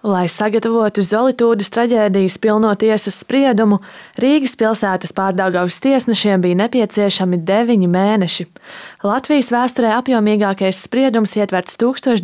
Lai sagatavotu Zolitūdes traģēdijas pilno tiesas spriedumu, Rīgas pilsētas Pārdaugavas tiesnešiem bija nepieciešami 9 mēneši. Latvijas vēsturē apjomīgākais spriedums ietverts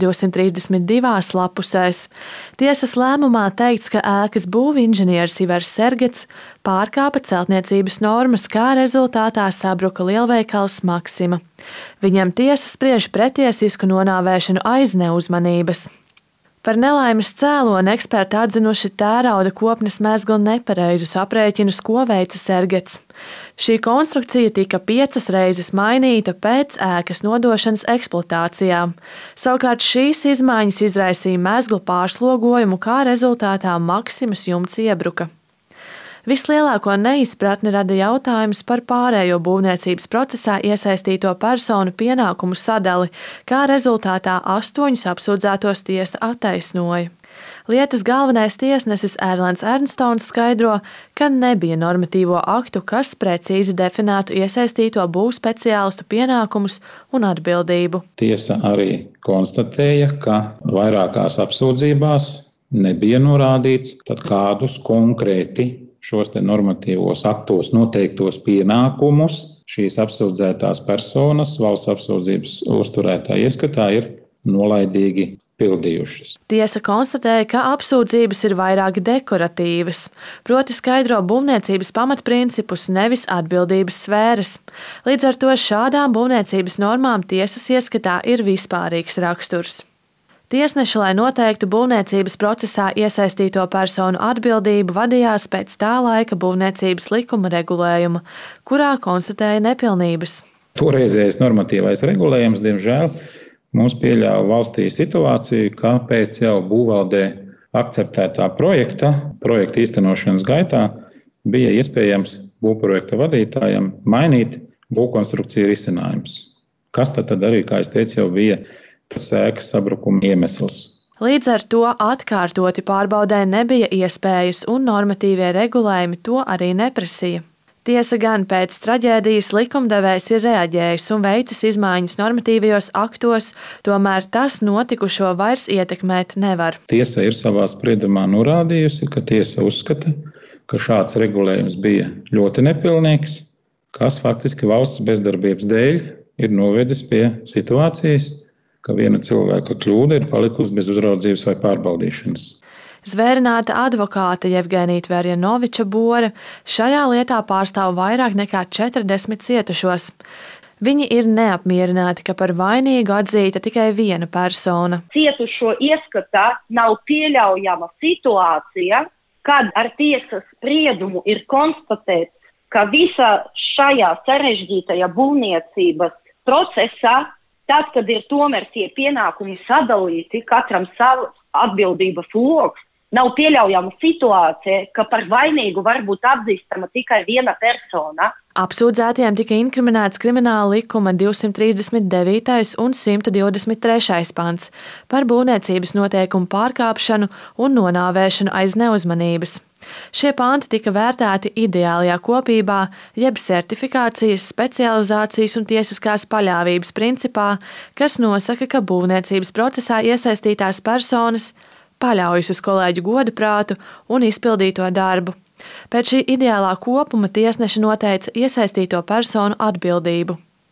1232 lapusēs. Tiesas lēmumā teikts, ka ēkas būvinženieris Ivars Sergets pārkāpa celtniecības normas, kā rezultātā sabruka lielveikals Maksima. Viņam tiesa spriež pretiesisku nonāvēšanu aiz neuzmanības. Par nelaimes cēloni eksperti atzinuši tērauda kopnes mezgla nepareizus aprēķinus, ko veica Sergets. Šī konstrukcija tika 5 reizes mainīta pēc ēkas nodošanas eksploatācijā. Savukārt šīs izmaiņas izraisīja mezgla pārslogojumu, kā rezultātā Maksimas jumts iebruka. Vislielāko neizpratni rada jautājums par pārējo būvniecības procesā iesaistīto personu pienākumu sadali, kā rezultātā 8 apsūdzētos tiesa attaisnoja. Lietas galvenais tiesnesis Erlands Ernstons skaidro, ka nebija normatīvo aktu, kas precīzi definētu iesaistīto būvspeciālistu pienākumus un atbildību. Tiesa arī konstatēja, ka vairākās apsūdzībās nebija norādīts, tad kādus konkrēti šos normatīvos aktos noteiktos pienākumus šīs apsūdzētās personas valsts apsūdzības uzturētāja ieskatā ir nolaidīgi pildījušas. Tiesa konstatēja, ka apsūdzības ir vairāk dekoratīvas, proti skaidro būvniecības pamatprincipus, nevis atbildības sfēras. Līdz ar to šādām būvniecības normām tiesas ieskatā ir vispārīgs raksturs. Tiesneši, lai noteiktu būvniecības procesā iesaistīto personu atbildību, vadījās pēc tā laika būvniecības likuma regulējuma, kurā konstatēja nepilnības. Toreizējais normatīvais regulējums, diemžēl, mums pieļāva valstī situāciju, ka pēc jau būvvaldē akceptētā projekta īstenošanas gaitā bija iespējams būvprojekta vadītājam mainīt būvkonstrukciju risinājumus. Kas tad arī, kā es teicu, jau bija tas ēkas sabrukuma iemesls. Līdz ar to atkārtoti pārbaudē nebija iespējas un normatīvie regulējumi to arī neprasīja. Tiesa gan pēc traģēdijas likumdevējs ir reaģējis un veicis izmaiņas normatīvajos aktos, tomēr tas notikušo vairs ietekmēt nevar. Tiesa ir savā spriedumā norādījusi, ka tiesa uzskata, ka šāds regulējums bija ļoti nepilnīgs, kas faktiski valsts bezdarbības dēļ ir novedis pie situācijas, ka viena cilvēka kļūda ir palikusi bez uzraudzības vai pārbaudīšanas. Zvērināta advokāte Jevgenija Tverjanoviča Bore šajā lietā pārstāv vairāk nekā 40 cietušos. Viņi ir neapmierināti, ka par vainīgu atzīta tikai viena persona. Cietušo ieskatā nav pieļaujama situācija, kad ar tiesas spriedumu ir konstatēts, ka visa šajā sarežģītajā būvniecības procesā, tad, kad ir tomēr tie pienākumi sadalīti, katram savs atbildības loks, nav pieļaujama situācija, ka par vainīgu var būt atzīstama tikai viena persona. Apsūdzētiem tika inkriminēts krimināla likuma 239. un 123. pants par būvniecības noteikumu pārkāpšanu un nonāvēšanu aiz neuzmanības. Šie panti tika vērtēti ideālajā kopībā, jeb sertifikācijas, specializācijas un tiesiskās paļāvības principā, kas nosaka, ka būvniecības procesā iesaistītās personas paļaujas uz kolēģu godaprātu un izpildīto darbu. Pēc šī ideālā kopuma tiesneši noteica iesaistīto personu atbildību.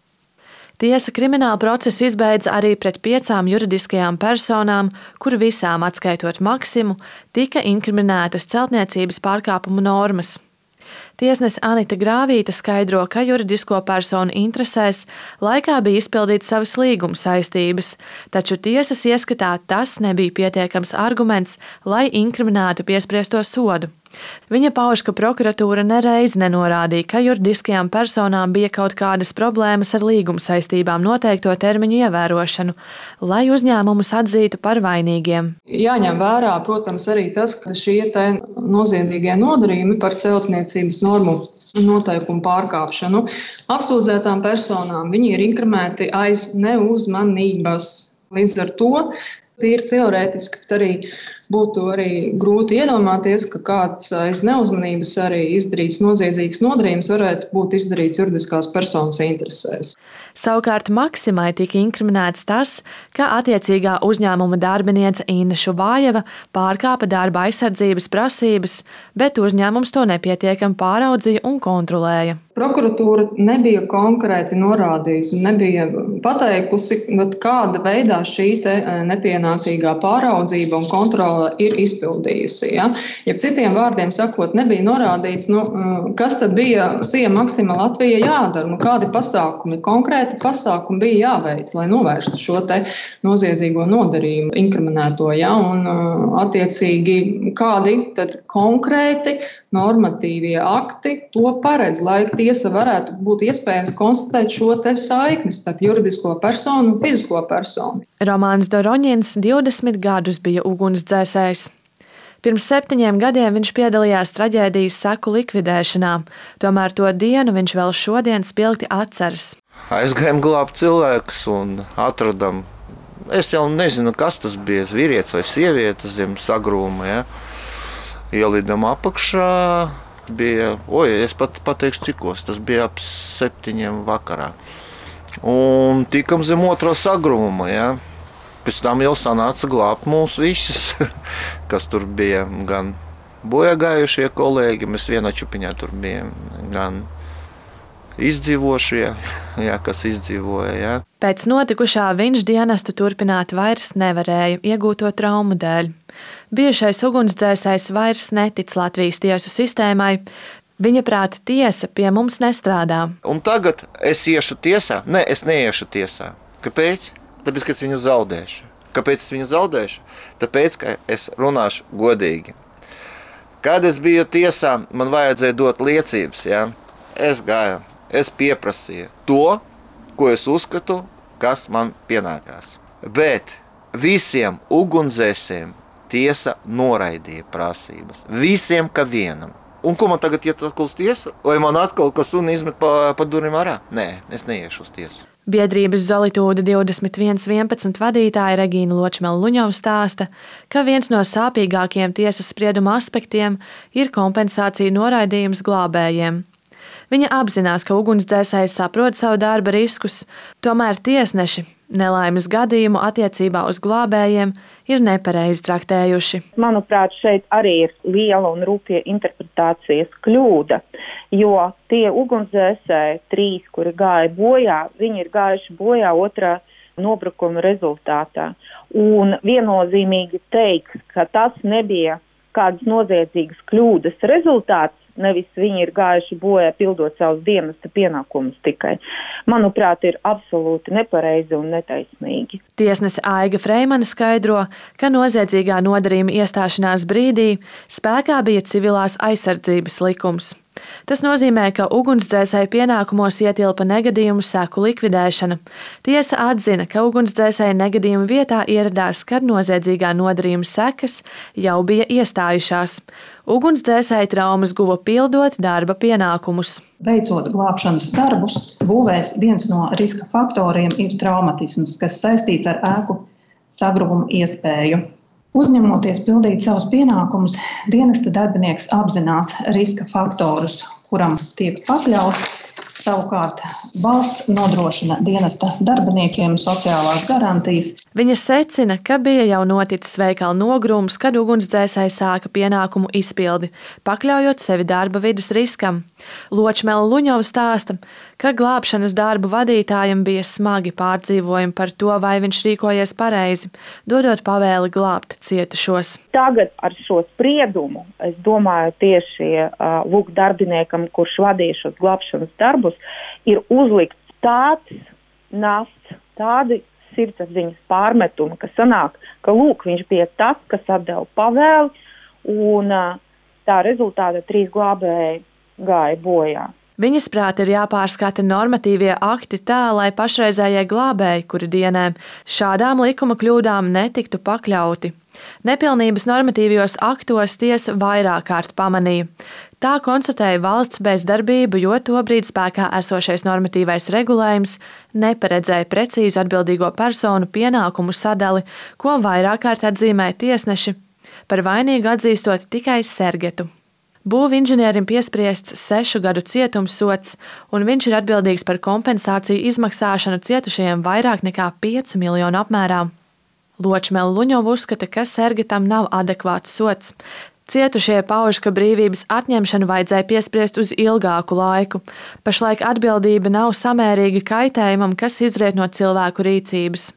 Tiesa kriminālu procesu izbeidza arī pret 5 juridiskajām personām, kur visām, atskaitot Maksimu, tika inkriminētas celtniecības pārkāpumu normas. Tiesnese Anita Grāvīte skaidro, ka juridisko personu interesēs laikā bija izpildīt savas līguma saistības, taču tiesas ieskatā tas nebija pietiekams arguments, lai inkriminētu piespriesto sodu. Viņa pauž, ka prokuratūra nereiz nenorādīja, ka juridiskajām personām bija kaut kādas problēmas ar līguma saistībām noteikto termiņu ievērošanu, lai uzņēmumus atzītu par vainīgiem. Jāņem vērā, protams, arī tas, ka šie noziedzīgie nodarījumi par celtniecības normu noteikumu pārkāpšanu apsūdzētām personām, viņi ir inkriminēti aiz neuzmanības. Līdz ar to tīri teorētiski, bet arī būtu arī grūti iedomāties, ka kāds aiz neuzmanības arī izdarīts noziedzīgs nodarījums varētu būt izdarīts juridiskās personas interesēs. Savukārt Maksimai tika inkriminēts tas, ka attiecīgā uzņēmuma darbiniece Inna Šubājeva pārkāpa darba aizsardzības prasības, bet uzņēmums to nepietiekami pāraudzīja un kontrolēja. Prokuratūra nebija konkrēti norādījusi un nebija pateikusi, kāda veidā šī nepienācīgā pāraudzība un kontrole ir izpildījusi. Ja? Ja citiem vārdiem sakot, nebija norādīts, kas tad bija SIA Maxima Latvija jādara, kādi pasākumi, konkrēti pasākumi bija jāveic, lai novērstu šo noziedzīgo nodarījumu inkriminēto. Ja? Un attiecīgi kādi tad konkrēti normatīvie akti to paredz, lai tiesa varētu būt iespējams konstatēt šo saikni starp juridisko personu un fizisko personu. Romāns Doroņins 20 gadus bija ugunsdzēsējs. Pirms 7 gadiem viņš piedalījās traģēdijas seku likvidēšanā, tomēr to dienu viņš vēl šodien spilgti atceras. Aizgājām glābt cilvēkus un atradam, es jau nezinu, kas tas bija, vīrietis vai sieviete zem sagrūma, ja? Ielidam apakšā, bija, es pat pateikšu cikos, tas bija ap 7 vakarā. Un tikam zem otrā sagrūma, ja. Pēc tam jau sanāca glābt mūs visus, kas tur bija, gan bojagājušie kolēģi, mēs vienā čupiņā tur bijām, gan izdzīvošie, ja, kas izdzīvoja. Ja. Pēc notikušā viņš dienestu turpināt vairs nevarēja iegūto traumu dēļ. Bijušais ugunsdzēsējs vairs netic Latvijas tiesu sistēmai. Viņa prāta tiesa pie mums nestrādā. Un tagad es iešu tiesā? Nē, es neiešu tiesā. Kāpēc? Tāpēc, ka es viņu zaudēšu. Kāpēc es viņu zaudēšu? Tāpēc, ka es runāšu godīgi. Kad es biju tiesā, man vajadzēja dot liecības. Ja? Es gāju, es pieprasīju to, ko es uzskatu, kas man pienākās. Bet visiem ugunsdzēsējiem tiesa noraidīja prasības. Visiem kā vienam. Un ko man tagad iet atkal uz tiesu? Vai man atkal kas un izmet pa durvīm ārā? Nē, es neiešu uz tiesu. Biedrības Zolitūde 2111 vadītāja Regīna Ločmela-Luņova stāsta, ka viens no sāpīgākajiem tiesas sprieduma aspektiem ir kompensācija noraidījums glābējiem. Viņa apzinās, ka ugunsdzēsējs saprot savu darba riskus, tomēr tiesneši nelaimes gadījumu attiecībā uz glābējiem ir nepareizi traktējuši. Manuprāt, šeit arī ir liela un rūpja interpretācijas kļūda, jo tie ugunsdzēsēji 3, kuri gāja bojā, viņi ir gājuši bojā otrā nobrukuma rezultātā. Un viennozīmīgi teiks, ka tas nebija kādas noziedzīgas kļūdas rezultāts, nevis viņi ir gājuši bojā pildot savus dienesta pienākumus tikai. Manuprāt, ir absolūti nepareizi un netaisnīgi. Tiesnese Aiga Freimane skaidro, ka noziedzīgā nodarījuma iestāšanās brīdī spēkā bija civilās aizsardzības likums. Tas nozīmē, ka ugunsdzēsēju pienākumos ietilpa negadījumu seku likvidēšana. Tiesa atzina, ka ugunsdzēsēji negadījuma vietā ieradās, kad noziedzīgā nodarījuma sekas jau bija iestājušās. Ugunsdzēsēji traumas guva pildot darba pienākumus. Veicot glābšanas darbus, būvēs viens no riska faktoriem ir traumatisms, kas saistīts ar ēku sagruvuma iespēju. Uzņemoties pildīt savus pienākumus, dienesta darbinieks apzinās riska faktorus, kuram tiek pakļauts. Savukārt valsts nodrošina dienesta darbiniekiem sociālās garantijas. Viņa secina, ka bija jau noticis veikala nogrūms, kad ugunsdzēsēji sāka pienākumu izpildi, pakļaujot sevi darba vides riskam. Ločmela-Luņova stāsta, ka glābšanas darbu vadītājam bija smagi pārdzīvojumi par to, vai viņš rīkojies pareizi, dodot pavēli glābt cietušos. Tagad ar šo spriedumu, es domāju, tieši lūk darbiniekam, kurš vadīja šos glābšanas darbus, ir uzlikts tāds nasts, tādi sirdsapziņas pārmetumi, ka sanāk, ka lūk, viņš bija tas, kas atdeva pavēli, un tā rezultātā 3 glābēji gāja bojā. Viņas prāt ir jāpārskata normatīvie akti tā, lai pašreizējie glābēji, kuri dienē šādām likuma kļūdām netiktu pakļauti. Nepilnības normatīvajos aktos tiesa vairāk kārt pamanīja. Tā konstatēja valsts bezdarbību, jo tobrīd spēkā esošais normatīvais regulējums neparedzēja precīzu atbildīgo personu pienākumu sadali, ko vairāk kārt atzīmēja tiesneši. par vainīgu atzīstot tikai Sergetu. Būvinženierim piespriests 6 gadu cietumsods, un viņš ir atbildīgs par kompensāciju izmaksāšanu cietušajiem vairāk nekā 5 miljonu apmērā. Ločmele Luņova uzskata, ka Sergetam nav adekvāts sods. Cietušie pauž, ka brīvības atņemšanu vajadzēja piespriest uz ilgāku laiku. Pašlaik atbildība nav samērīga kaitējumam, kas izriet no cilvēku rīcības.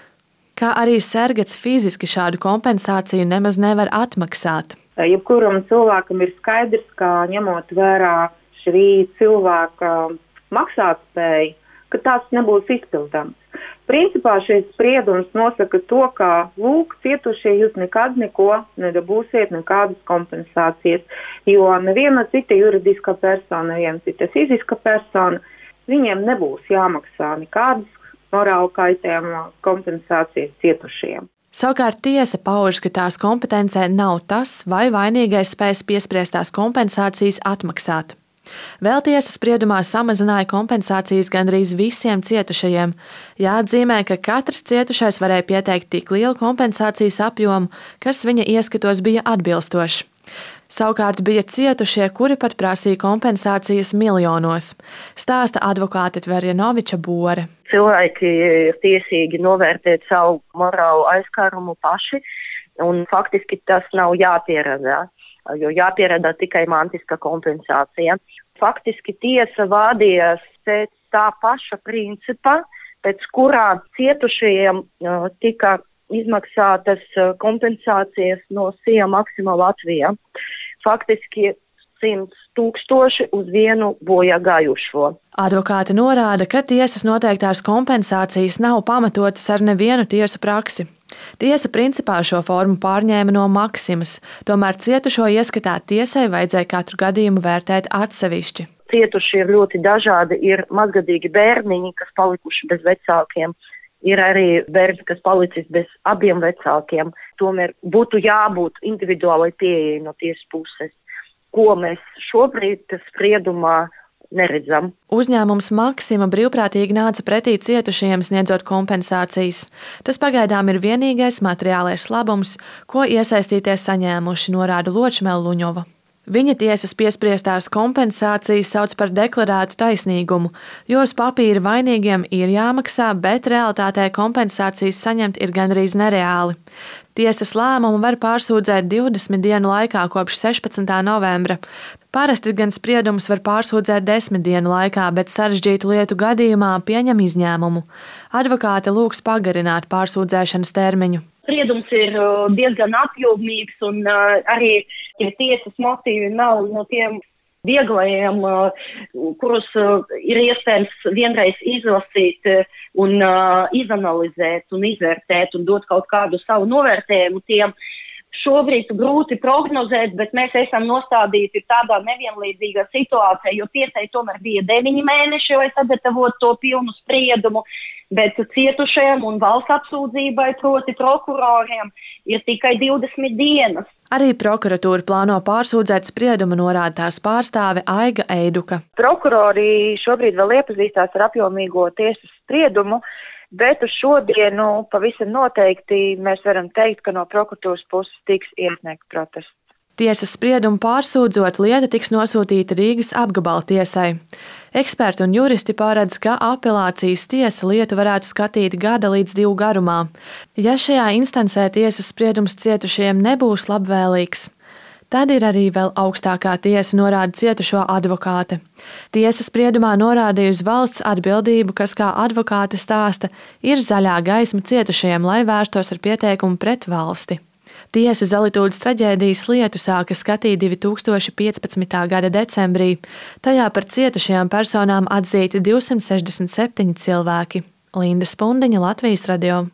Kā arī Sergets fiziski šādu kompensāciju nemaz nevar atmaksāt. Jebkuram cilvēkam ir skaidrs, ka ņemot vērā šī cilvēka maksātspēju, ka tās nebūs izpildāms. Principā šis spriedums nosaka to, ka cietušie jūs nekad neko nedabūsiet, nekādas kompensācijas, jo neviena cita juridiska persona, neviena cita fiziska persona, viņiem nebūs jāmaksā nekādas morāla kaitējuma kompensācijas cietušiem. Savukārt tiesa pauž, ka tās kompetencē nav tas, vai vainīgais spēs piespriestās kompensācijas atmaksāt. Vēl tiesas spriedumā samazināja kompensācijas gandrīz visiem cietušajiem. Jāatzīmē, ka katrs cietušais varēja pieteikt tik lielu kompensācijas apjomu, kas viņa ieskatos bija atbilstošs. Savukārt bija cietušie, kuri pat prasīja kompensācijas miljonos, stāsta advokāte Tverjanoviča Bore. Cilvēki ir tiesīgi novērtēt savu morālu aizskārumu paši, un faktiski tas nav jāpierādā, jo jāpierādā tikai mantiska kompensācija. Faktiski tiesa vādījās pēc tā paša principa, pēc kurā cietušajiem tika izmaksātas kompensācijas no SIA Maxima Latvijā. Faktiski 100 000 uz vienu bojā gājušo. Advokāte norāda, ka tiesas noteiktās kompensācijas nav pamatotas ar nevienu tiesu praksi. Tiesa principā šo formu pārņēma no Maksimas, tomēr cietušo ieskatā tiesai vajadzēja katru gadījumu vērtēt atsevišķi. Cietuši ir ļoti dažādi, ir mazgadīgi bērniņi, kas palikuši bez vecākiem, ir arī bērns, kas palicis bez abiem vecākiem. Tomēr būtu jābūt individuālai pieejai no tiesas puses, ko mēs šobrīd spriedumā neredzam. Uzņēmums Maksima brīvprātīgi nāca pretī cietušajiem sniedzot kompensācijas. Tas pagaidām ir vienīgais materiālais labums, ko iesaistītie saņēmuši, norāda Ločmele Luņova. Viņa tiesas piespriestās kompensācijas sauc par deklarētu taisnīgumu, jo uz papīra vainīgiem ir jāmaksā, bet realitātē kompensācijas saņemt ir gandrīz nereāli. Tiesas lēmumu var pārsūdzēt 20 dienu laikā kopš 16. novembra. Parasti gan spriedumus var pārsūdzēt 10 dienu laikā, bet sarežģītu lietu gadījumā pieņem izņēmumu. Advokāte lūgs pagarināt pārsūdzēšanas termiņu. Spriedums ir diezgan apjomīgs, un arī tiesas motīvi nav no tiem vieglajiem, kurus ir iespējams vienreiz izlasīt un izanalizēt un izvērtēt un dot kaut kādu savu novērtējumu tiem. Šobrīd grūti prognozēt, bet mēs esam nostādīti tādā nevienlīdzīgā situācijā, jo tiesai tomēr bija 9 mēneši, lai sagatavotu to pilnu spriedumu, bet cietušajiem un valsts apsūdzībai, proti prokuroriem, ir tikai 20 dienas. Arī prokuratūra plāno pārsūdzēt spriedumu, norāda tās pārstāve Aiga Eiduka. Prokurori šobrīd vēl iepazīstās ar apjomīgo tiesas spriedumu, bet uz šodienu pavisam noteikti mēs varam teikt, ka no prokuratūras puses tiks iesniegts protests. Tiesas spriedumu pārsūdzot, lieta tiks nosūtīta Rīgas apgabala tiesai. Eksperti un juristi paredz, ka apelācijas tiesa lietu varētu skatīt 1 līdz 2 garumā. Ja šajā instancē tiesas spriedums cietušajiem nebūs labvēlīgs, tad ir arī vēl augstākā tiesa, norāda cietušo advokāte. Tiesa spriedumā norādīja uz valsts atbildību, kas, kā advokāte stāsta, ir zaļā gaisma cietušajiem, lai vērstos ar pieteikumu pret valsti. Tiesa Zolitūdas traģēdijas lietu sāka skatīt 2015. gada decembrī. Tajā par cietušajām personām atzīti 267 cilvēki. Linda Spundiņa, Latvijas radio.